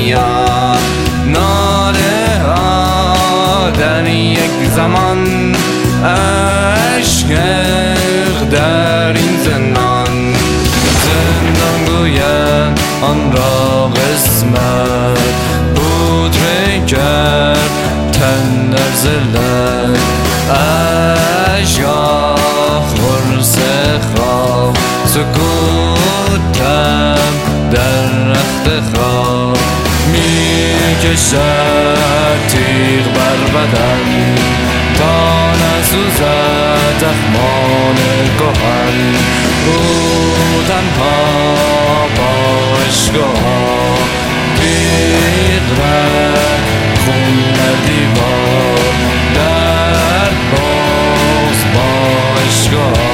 دنیا. ناله ها در یک زمان، عشق در این زندان. زندان گوید آن را قسمت بود کرد تن در ذلت. عشقا خرس خواب، سکوتم در رخت خواب. می کشد تیغ بر بدن تا نسوزد زخمان کهن. او تنها با عشقها بیغرق خون در دیوار. در باز با عشقها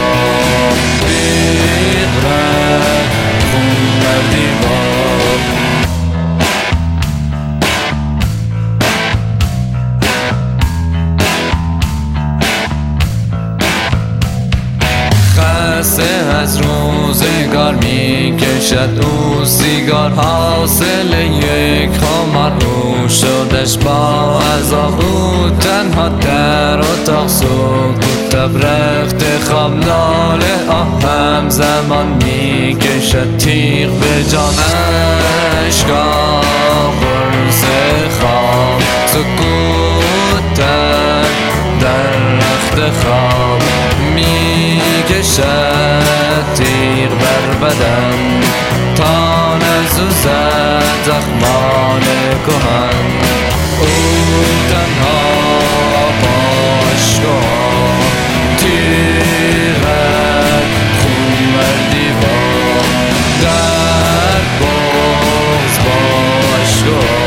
بیغرق خون در دیوار. خسته از روزگار می کشد او سیگار. حاصل یک خمار رو شدش با عذاب. او تنها در اتاق سکوت رخت خواب. ناله هم زمان می کشد تیغ به جان. عشقا خرس خواب، سکوت در رخت خواب. می کشد تیغ بر بدن تا نسوزد زخمان کهن. او تنها با عشقها تیغک خون بر دیوار. در باز با عشقها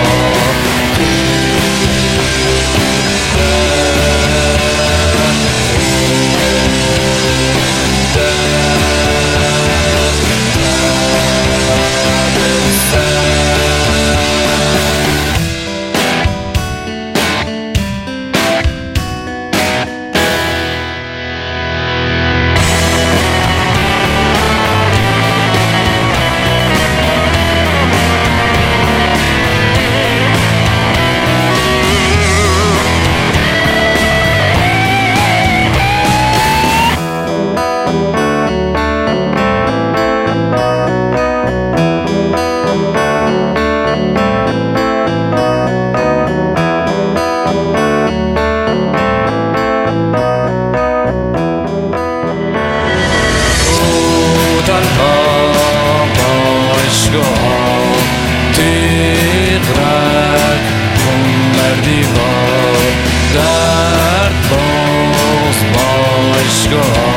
تیغرک خون بر دیوار. درد باز با عشقها